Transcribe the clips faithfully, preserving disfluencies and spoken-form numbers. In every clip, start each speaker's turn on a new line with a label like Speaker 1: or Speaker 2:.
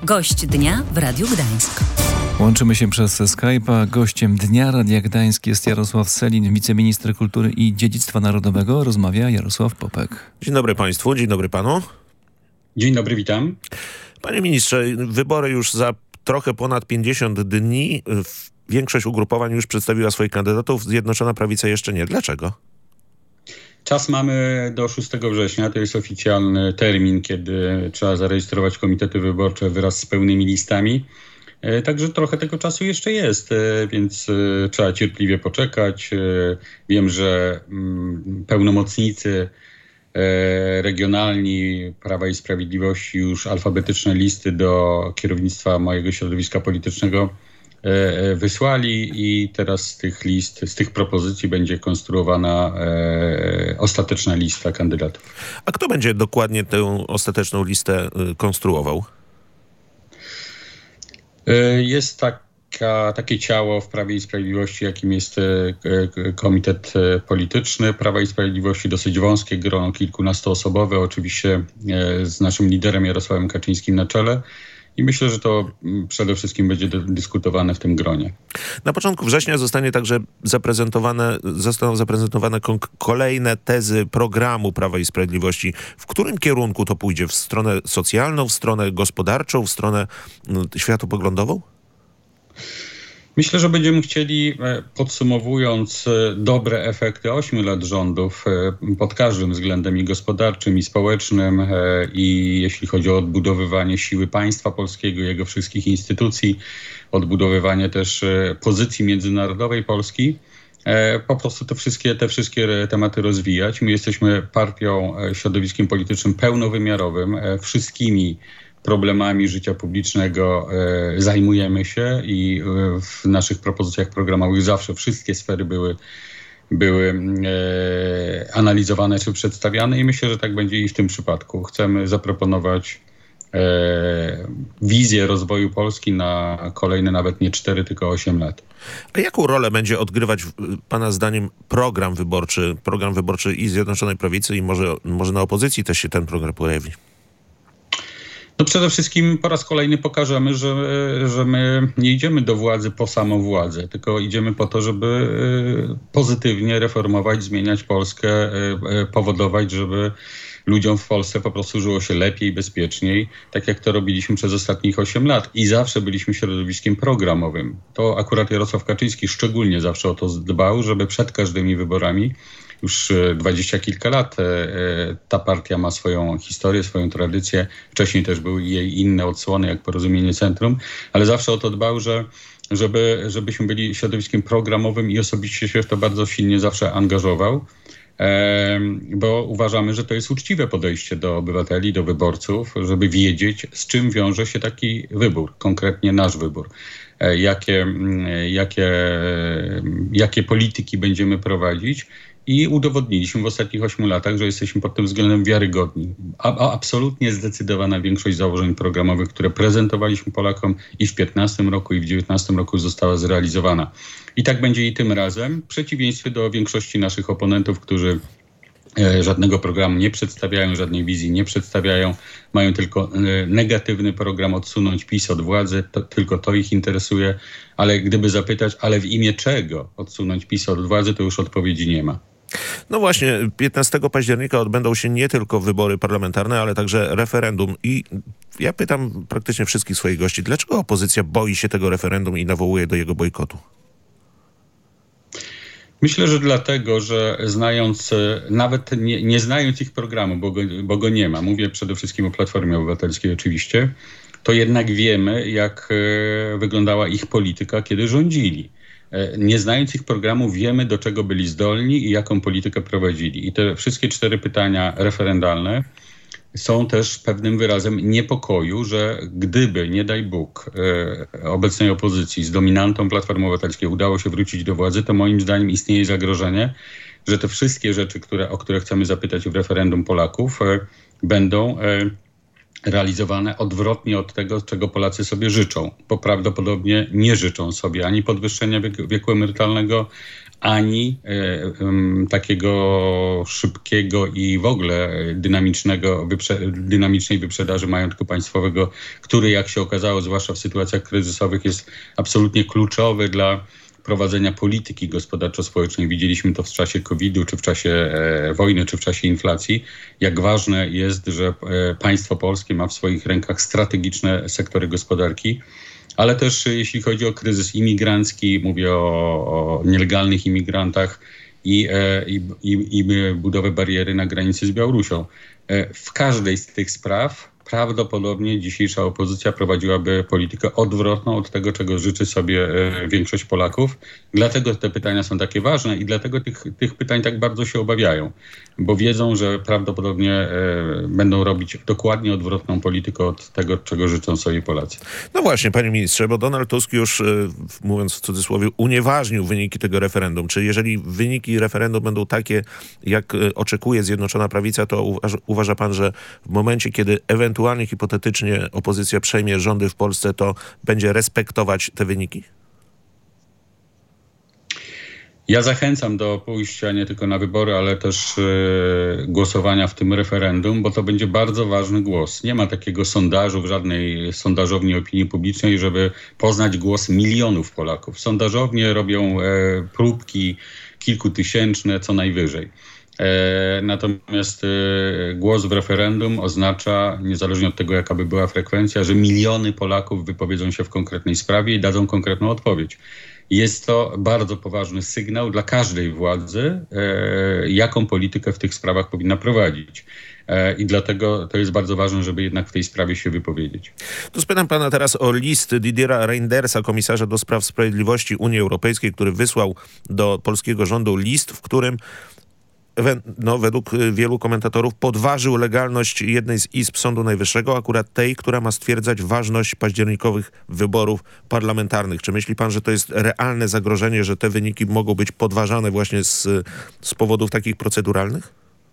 Speaker 1: Gość dnia w Radiu Gdańsk.
Speaker 2: Łączymy się przez Skype'a. Gościem Dnia Radia Gdańsk jest Jarosław Sellin, wiceminister kultury i dziedzictwa narodowego. Rozmawia Jarosław Popek.
Speaker 3: Dzień dobry państwu, dzień dobry panu.
Speaker 4: Dzień dobry, witam.
Speaker 3: Panie ministrze, wybory już za trochę ponad pięćdziesiąt dni. Większość ugrupowań już przedstawiła swoich kandydatów, Zjednoczona Prawica jeszcze nie. Dlaczego?
Speaker 4: Czas mamy do szóstego września, to jest oficjalny termin, kiedy trzeba zarejestrować komitety wyborcze wraz z pełnymi listami. Także trochę tego czasu jeszcze jest, więc trzeba cierpliwie poczekać. Wiem, że pełnomocnicy regionalni Prawa i Sprawiedliwości już alfabetyczne listy do kierownictwa mojego środowiska politycznego wysłali i teraz z tych list, z tych propozycji będzie konstruowana e, ostateczna lista kandydatów.
Speaker 3: A kto będzie dokładnie tę ostateczną listę konstruował?
Speaker 4: Jest taka, takie ciało w Prawie i Sprawiedliwości, jakim jest Komitet Polityczny Prawa i Sprawiedliwości, dosyć wąskie grono, kilkunastoosobowe, oczywiście z naszym liderem Jarosławem Kaczyńskim na czele. I myślę, że to przede wszystkim będzie dyskutowane w tym gronie.
Speaker 3: Na początku września zostanie także zaprezentowane, zostaną zaprezentowane kolejne tezy programu Prawa i Sprawiedliwości. W którym kierunku to pójdzie? W stronę socjalną, w stronę gospodarczą, w stronę no, światopoglądową?
Speaker 4: Myślę, że będziemy chcieli, podsumowując dobre efekty ośmiu lat rządów pod każdym względem i gospodarczym, i społecznym, i jeśli chodzi o odbudowywanie siły państwa polskiego, jego wszystkich instytucji, odbudowywanie też pozycji międzynarodowej Polski, po prostu te wszystkie, te wszystkie tematy rozwijać. My jesteśmy partią, środowiskiem politycznym pełnowymiarowym, wszystkimi problemami życia publicznego e, zajmujemy się i e, w naszych propozycjach programowych zawsze wszystkie sfery były, były e, analizowane czy przedstawiane i myślę, że tak będzie i w tym przypadku. Chcemy zaproponować e, wizję rozwoju Polski na kolejne nawet nie cztery, tylko osiem lat.
Speaker 3: A jaką rolę będzie odgrywać pana zdaniem program wyborczy, program wyborczy i Zjednoczonej Prawicy i może, może na opozycji też się ten program pojawi?
Speaker 4: No przede wszystkim po raz kolejny pokażemy, że, że my nie idziemy do władzy po samą władzę, tylko idziemy po to, żeby pozytywnie reformować, zmieniać Polskę, powodować, żeby ludziom w Polsce po prostu żyło się lepiej, bezpieczniej, tak jak to robiliśmy przez ostatnich osiem lat. I zawsze byliśmy środowiskiem programowym. To akurat Jarosław Kaczyński szczególnie zawsze o to dbał, żeby przed każdymi wyborami, już dwadzieścia kilka lat ta partia ma swoją historię, swoją tradycję. Wcześniej też były jej inne odsłony, jak Porozumienie Centrum, ale zawsze o to dbał, że żeby, żebyśmy byli środowiskiem programowym i osobiście się w to bardzo silnie zawsze angażował, bo uważamy, że to jest uczciwe podejście do obywateli, do wyborców, żeby wiedzieć, z czym wiąże się taki wybór, konkretnie nasz wybór. Jakie, jakie, jakie polityki będziemy prowadzić. I udowodniliśmy w ostatnich ośmiu latach, że jesteśmy pod tym względem wiarygodni. A, a absolutnie zdecydowana większość założeń programowych, które prezentowaliśmy Polakom i w piętnastym roku, i w dziewiętnastym roku została zrealizowana. I tak będzie i tym razem, w przeciwieństwie do większości naszych oponentów, którzy e, żadnego programu nie przedstawiają, żadnej wizji nie przedstawiają, mają tylko e, negatywny program odsunąć PiS od władzy, to, tylko to ich interesuje. Ale gdyby zapytać, ale w imię czego odsunąć PiS od władzy, to już odpowiedzi nie ma.
Speaker 3: No właśnie, piętnastego października odbędą się nie tylko wybory parlamentarne, ale także referendum. I ja pytam praktycznie wszystkich swoich gości, dlaczego opozycja boi się tego referendum i nawołuje do jego bojkotu?
Speaker 4: Myślę, że dlatego, że znając, nawet nie, nie znając ich programu, bo go, bo go nie ma, mówię przede wszystkim o Platformie Obywatelskiej oczywiście, to jednak wiemy, jak wyglądała ich polityka, kiedy rządzili. Nie znając ich programu, wiemy, do czego byli zdolni i jaką politykę prowadzili. I te wszystkie cztery pytania referendalne są też pewnym wyrazem niepokoju, że gdyby, nie daj Bóg, obecnej opozycji z dominantą Platformy Obywatelskiej udało się wrócić do władzy, to moim zdaniem istnieje zagrożenie, że te wszystkie rzeczy, które, o które chcemy zapytać w referendum Polaków, będą realizowane odwrotnie od tego, czego Polacy sobie życzą, bo prawdopodobnie nie życzą sobie ani podwyższenia wieku, wieku emerytalnego, ani e, um, takiego szybkiego i w ogóle dynamicznego, wyprze- dynamicznej wyprzedaży majątku państwowego, który, jak się okazało, zwłaszcza w sytuacjach kryzysowych, jest absolutnie kluczowy dla prowadzenia polityki gospodarczo-społecznej. Widzieliśmy to w czasie kowida, czy w czasie e, wojny, czy w czasie inflacji. Jak ważne jest, że e, państwo polskie ma w swoich rękach strategiczne sektory gospodarki, ale też jeśli chodzi o kryzys imigrancki, mówię o, o nielegalnych imigrantach i, e, i, i, i budowę bariery na granicy z Białorusią. E, w każdej z tych spraw prawdopodobnie dzisiejsza opozycja prowadziłaby politykę odwrotną od tego, czego życzy sobie e, większość Polaków. Dlatego te pytania są takie ważne i dlatego tych, tych pytań tak bardzo się obawiają, bo wiedzą, że prawdopodobnie e, będą robić dokładnie odwrotną politykę od tego, czego życzą sobie Polacy.
Speaker 3: No właśnie, panie ministrze, bo Donald Tusk już, e, mówiąc w cudzysłowie, unieważnił wyniki tego referendum. Czy jeżeli wyniki referendum będą takie, jak e, oczekuje Zjednoczona Prawica, to uważa, uważa pan, że w momencie, kiedy ewentualnie Ewentualnie, hipotetycznie opozycja przejmie rządy w Polsce, to będzie respektować te wyniki?
Speaker 4: Ja zachęcam do pójścia nie tylko na wybory, ale też yy, głosowania w tym referendum, bo to będzie bardzo ważny głos. Nie ma takiego sondażu w żadnej sondażowni opinii publicznej, żeby poznać głos milionów Polaków. Sondażownie robią yy, próbki kilkutysięczne co najwyżej. E, natomiast e, głos w referendum oznacza, niezależnie od tego, jaka by była frekwencja, że miliony Polaków wypowiedzą się w konkretnej sprawie i dadzą konkretną odpowiedź. Jest to bardzo poważny sygnał dla każdej władzy, e, jaką politykę w tych sprawach powinna prowadzić. E, I dlatego to jest bardzo ważne, żeby jednak w tej sprawie się wypowiedzieć.
Speaker 3: To spytam pana teraz o list Didiera Reydersa, komisarza do spraw sprawiedliwości Unii Europejskiej, który wysłał do polskiego rządu list, w którym no, według wielu komentatorów podważył legalność jednej z izb Sądu Najwyższego, akurat tej, która ma stwierdzać ważność październikowych wyborów parlamentarnych. Czy myśli pan, że to jest realne zagrożenie, że te wyniki mogą być podważane właśnie z, z powodów takich proceduralnych?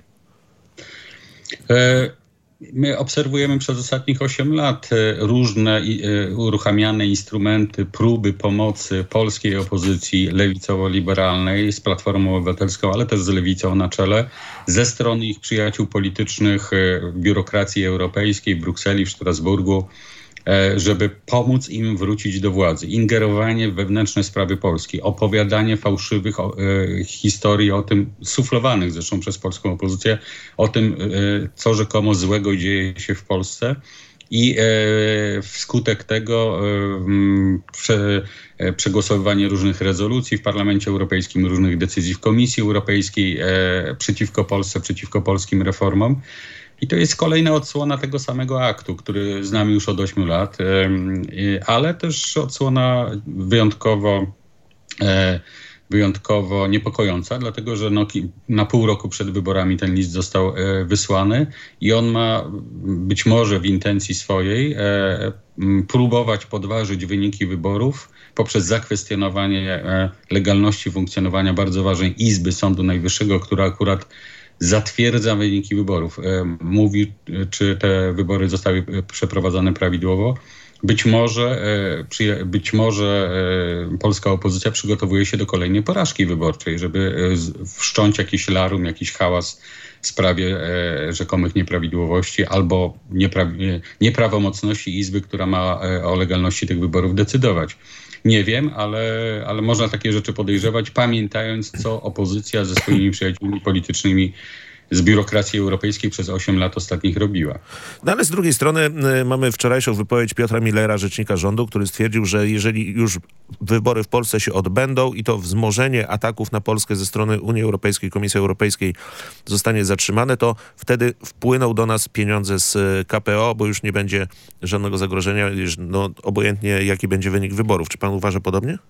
Speaker 4: E- My obserwujemy przez ostatnich osiem lat różne uruchamiane instrumenty, próby pomocy polskiej opozycji lewicowo-liberalnej z Platformą Obywatelską, ale też z Lewicą na czele, ze strony ich przyjaciół politycznych w biurokracji europejskiej, w Brukseli, w Strasburgu, żeby pomóc im wrócić do władzy. Ingerowanie w wewnętrzne sprawy Polski, opowiadanie fałszywych o, e, historii o tym, suflowanych zresztą przez polską opozycję, o tym, e, co rzekomo złego dzieje się w Polsce. I e, wskutek tego e, prze, e, przegłosowywanie różnych rezolucji w Parlamencie Europejskim, różnych decyzji w Komisji Europejskiej e, przeciwko Polsce, przeciwko polskim reformom. I to jest kolejna odsłona tego samego aktu, który znamy już od ośmiu lat, ale też odsłona wyjątkowo, wyjątkowo niepokojąca, dlatego że no, na pół roku przed wyborami ten list został wysłany i on ma być może w intencji swojej próbować podważyć wyniki wyborów poprzez zakwestionowanie legalności funkcjonowania bardzo ważnej Izby Sądu Najwyższego, która akurat zatwierdza wyniki wyborów. Mówi, czy te wybory zostały przeprowadzone prawidłowo. Być może, być może polska opozycja przygotowuje się do kolejnej porażki wyborczej, żeby wszcząć jakiś larum, jakiś hałas w sprawie rzekomych nieprawidłowości albo niepra- nieprawomocności Izby, która ma o legalności tych wyborów decydować. Nie wiem, ale, ale można takie rzeczy podejrzewać, pamiętając, co opozycja ze swoimi przyjaciółmi politycznymi z biurokracji europejskiej przez osiem lat ostatnich robiła.
Speaker 3: No ale z drugiej strony y, mamy wczorajszą wypowiedź Piotra Müllera, rzecznika rządu, który stwierdził, że jeżeli już wybory w Polsce się odbędą i to wzmożenie ataków na Polskę ze strony Unii Europejskiej, Komisji Europejskiej zostanie zatrzymane, to wtedy wpłyną do nas pieniądze z K P O, bo już nie będzie żadnego zagrożenia, no, obojętnie jaki będzie wynik wyborów. Czy pan uważa podobnie?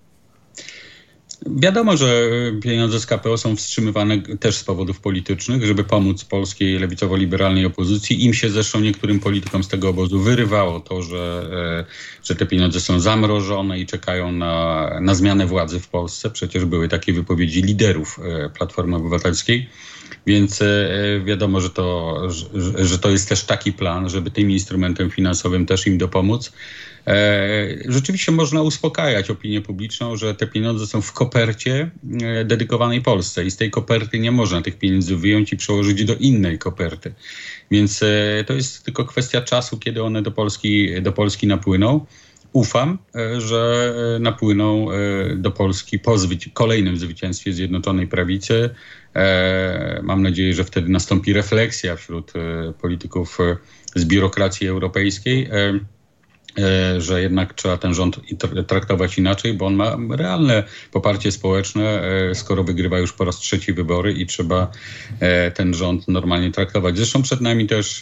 Speaker 4: Wiadomo, że pieniądze z K P O są wstrzymywane też z powodów politycznych, żeby pomóc polskiej lewicowo-liberalnej opozycji. Im się zresztą niektórym politykom z tego obozu wyrywało to, że, że te pieniądze są zamrożone i czekają na, na zmianę władzy w Polsce. Przecież były takie wypowiedzi liderów Platformy Obywatelskiej. Więc wiadomo, że to, że, że to jest też taki plan, żeby tym instrumentem finansowym też im dopomóc. Rzeczywiście można uspokajać opinię publiczną, że te pieniądze są w kopercie dedykowanej Polsce i z tej koperty nie można tych pieniędzy wyjąć i przełożyć do innej koperty. Więc to jest tylko kwestia czasu, kiedy one do Polski, do Polski napłyną. Ufam, że napłyną do Polski po zwyci- kolejnym zwycięstwie Zjednoczonej Prawicy. Mam nadzieję, że wtedy nastąpi refleksja wśród polityków z biurokracji europejskiej, że jednak trzeba ten rząd traktować inaczej, bo on ma realne poparcie społeczne, skoro wygrywa już po raz trzeci wybory i trzeba ten rząd normalnie traktować. Zresztą przed nami też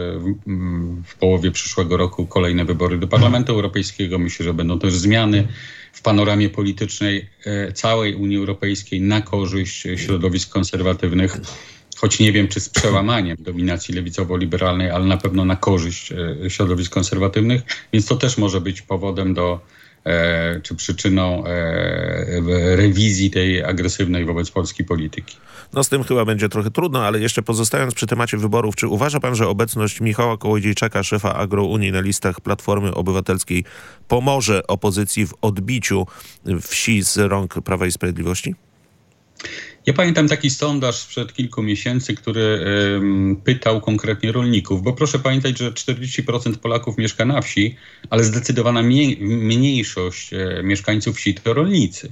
Speaker 4: w połowie przyszłego roku kolejne wybory do Parlamentu Europejskiego. Myślę, że będą też zmiany w panoramie politycznej całej Unii Europejskiej na korzyść środowisk konserwatywnych. Choć nie wiem, czy z przełamaniem dominacji lewicowo-liberalnej, ale na pewno na korzyść e, środowisk konserwatywnych, więc to też może być powodem do, e, czy przyczyną e, rewizji tej agresywnej wobec Polski polityki.
Speaker 3: No z tym chyba będzie trochę trudno, ale jeszcze pozostając przy temacie wyborów, czy uważa pan, że obecność Michała Kołodziejczaka, szefa Agrounii na listach Platformy Obywatelskiej pomoże opozycji w odbiciu wsi z rąk Prawa i Sprawiedliwości?
Speaker 4: Ja pamiętam taki sondaż sprzed kilku miesięcy, który um, pytał konkretnie rolników, bo proszę pamiętać, że czterdzieści procent Polaków mieszka na wsi, ale zdecydowana mniej, mniejszość e, mieszkańców wsi to rolnicy.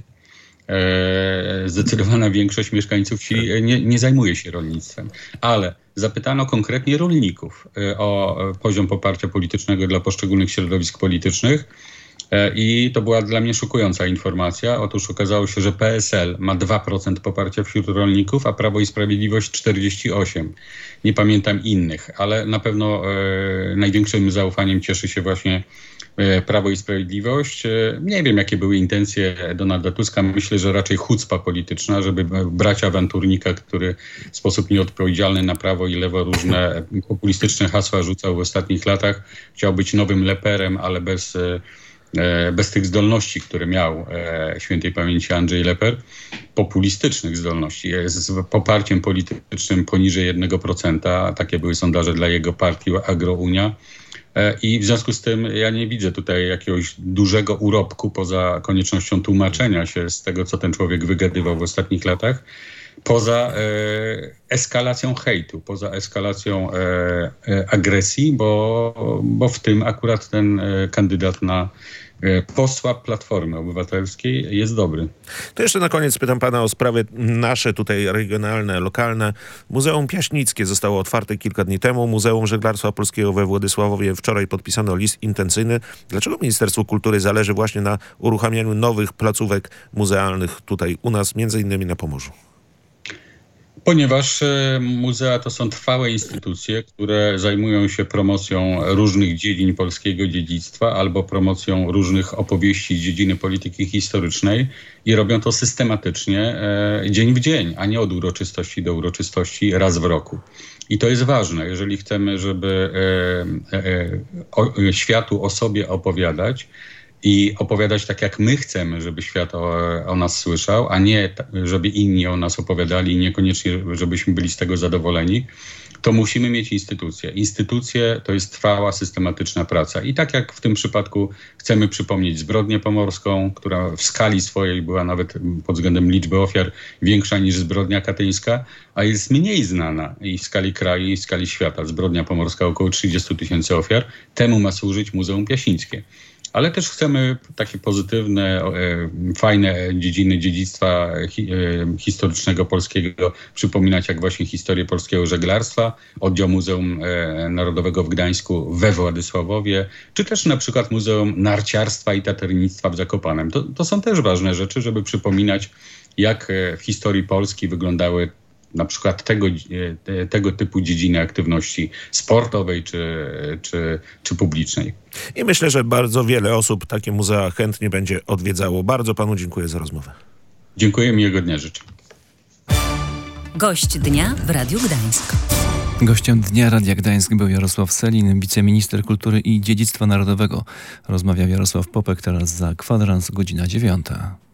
Speaker 4: E, zdecydowana większość mieszkańców wsi nie, nie zajmuje się rolnictwem, ale zapytano konkretnie rolników e, o poziom poparcia politycznego dla poszczególnych środowisk politycznych. I to była dla mnie szokująca informacja. Otóż okazało się, że P S L ma dwa procent poparcia wśród rolników, a Prawo i Sprawiedliwość czterdzieści osiem procent. Nie pamiętam innych, ale na pewno e, największym zaufaniem cieszy się właśnie e, Prawo i Sprawiedliwość. E, nie wiem, jakie były intencje Donalda Tuska. Myślę, że raczej chucpa polityczna, żeby brać awanturnika, który w sposób nieodpowiedzialny na prawo i lewo różne populistyczne hasła rzucał w ostatnich latach. Chciał być nowym Leperem, ale bez... E, bez tych zdolności, które miał e, świętej pamięci Andrzej Leper, populistycznych zdolności, z poparciem politycznym poniżej jednego procenta, takie były sondaże dla jego partii Agrounia. E, I w związku z tym ja nie widzę tutaj jakiegoś dużego urobku poza koniecznością tłumaczenia się z tego, co ten człowiek wygadywał w ostatnich latach, poza e, eskalacją hejtu, poza eskalacją e, e, agresji, bo, bo w tym akurat ten e, kandydat na e, posła Platformy Obywatelskiej jest dobry.
Speaker 3: To jeszcze na koniec pytam pana o sprawy nasze tutaj regionalne, lokalne. Muzeum Piaśnickie zostało otwarte kilka dni temu. Muzeum Żeglarstwa Polskiego we Władysławowie wczoraj podpisano list intencyjny. Dlaczego Ministerstwu Kultury zależy właśnie na uruchamianiu nowych placówek muzealnych tutaj u nas, między innymi na Pomorzu?
Speaker 4: Ponieważ muzea to są trwałe instytucje, które zajmują się promocją różnych dziedzin polskiego dziedzictwa albo promocją różnych opowieści z dziedziny polityki historycznej i robią to systematycznie e, dzień w dzień, a nie od uroczystości do uroczystości raz w roku. I to jest ważne, jeżeli chcemy, żeby e, e, o, światu o sobie opowiadać, i opowiadać tak, jak my chcemy, żeby świat o, o nas słyszał, a nie żeby inni o nas opowiadali i niekoniecznie, żebyśmy byli z tego zadowoleni, to musimy mieć instytucje. Instytucje to jest trwała, systematyczna praca. I tak jak w tym przypadku chcemy przypomnieć zbrodnię pomorską, która w skali swojej była nawet pod względem liczby ofiar większa niż zbrodnia katyńska, a jest mniej znana i w skali kraju, i w skali świata. Zbrodnia pomorska około trzydzieści tysięcy ofiar. Temu ma służyć Muzeum Piaśnickie. Ale też chcemy takie pozytywne, e, fajne dziedziny dziedzictwa hi, e, historycznego polskiego przypominać, jak właśnie historię polskiego żeglarstwa, oddział Muzeum e, Narodowego w Gdańsku we Władysławowie, czy też na przykład Muzeum Narciarstwa i Taternictwa w Zakopanem. To, to są też ważne rzeczy, żeby przypominać, jak w historii Polski wyglądały na przykład tego, tego typu dziedziny aktywności sportowej czy, czy, czy publicznej.
Speaker 3: I myślę, że bardzo wiele osób takie muzea chętnie będzie odwiedzało. Bardzo panu dziękuję za rozmowę.
Speaker 4: Dziękuję, miłego dnia życzę.
Speaker 1: Gość dnia w Radiu Gdańsk.
Speaker 2: Gościem Dnia Radia Gdańsk był Jarosław Sellin, wiceminister kultury i dziedzictwa narodowego. Rozmawiał Jarosław Popek, teraz za kwadrans, godzina dziewiąta.